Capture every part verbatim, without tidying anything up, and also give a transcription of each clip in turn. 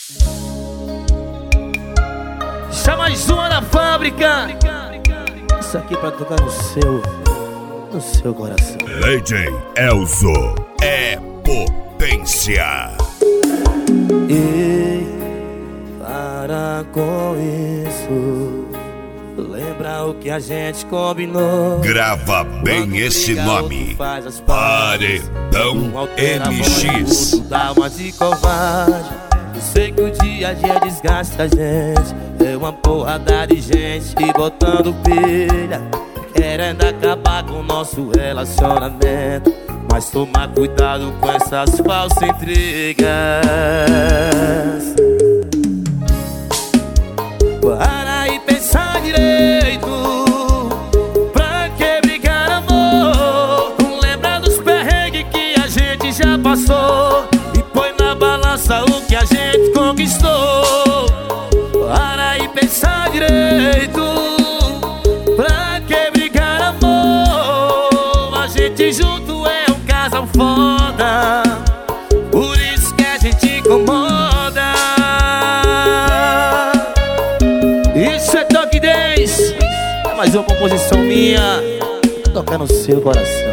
Chama mais uma da fábrica. Isso aqui pra tocar no seu, no seu coração. D J Elzo é potência. Ei, para com isso. Lembra o que a gente combinou. Grava bem esse nome. Paredão M X. Dá uma de covarde. Eu sei que o dia a dia desgasta a gente. É uma porrada de gente botando pilha, querendo acabar com o nosso relacionamento. Mas toma cuidado com essas falsas intrigas. Para e pensar direito. Pra que brigar, amor? Lembra dos perrengues que a gente já passou e põe na balança o que a gente conquistou. Para e pensar direito. Pra que brigar, amor? A gente junto é um casal foda, por isso que a gente incomoda. Isso é Toque dez. É mais uma composição minha pra tocar no seu coração.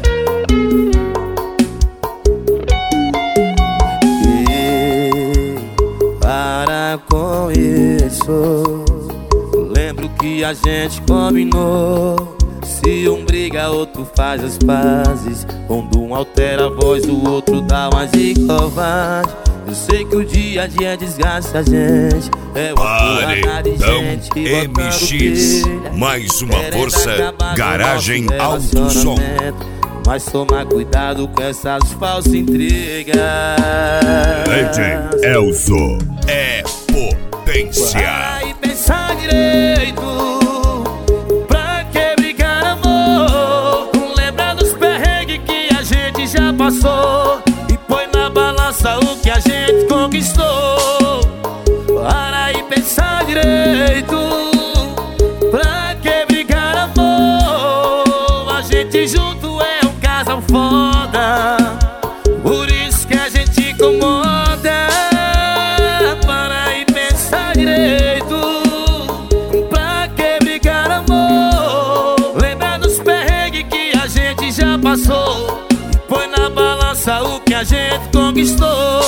E para com isso. Lembro que a gente combinou. Se um briga, outro faz as pazes. Quando um altera a voz, o outro dá uma de covarde. Eu sei que o dia a dia desgasta a gente. É uma porrada de gente M X. Mais uma força. Garagem Alto Som. Mas toma cuidado com essas falsas intrigas. D J Elzo é potência. Para e pensar direito. Pra que brigar, amor? Lembra dos perrengues que a gente já passou e põe na balança o que a gente conquistou. Para e pensar direito. Pra que brigar, amor? A gente junto é um casal foda, por isso que a gente incomoda. Para e pensar direito. Pra que brigar, amor? Lembra dos perrengues que a gente já passou e põe na balança o que a gente conquistou.